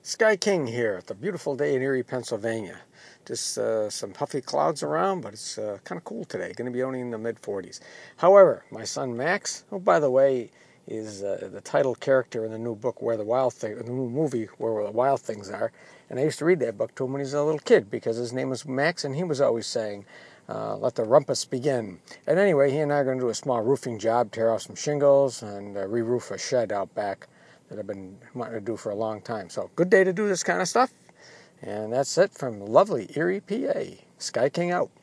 Sky King here. It's a beautiful day in Erie, Pennsylvania. Just some puffy clouds around, but it's kind of cool today. Going to be only in the mid-40s. However, my son Max, who by the way is the title character in the new book the new movie Where the Wild Things Are, and I used to read that book to him when he was a little kid because his name was Max, and he was always saying, "Let the rumpus begin." And anyway, he and I are going to do a small roofing job, tear off some shingles, and re-roof a shed out back that I've been wanting to do for a long time. So good day to do this kind of stuff. And that's it from lovely Erie, PA. Sky King out.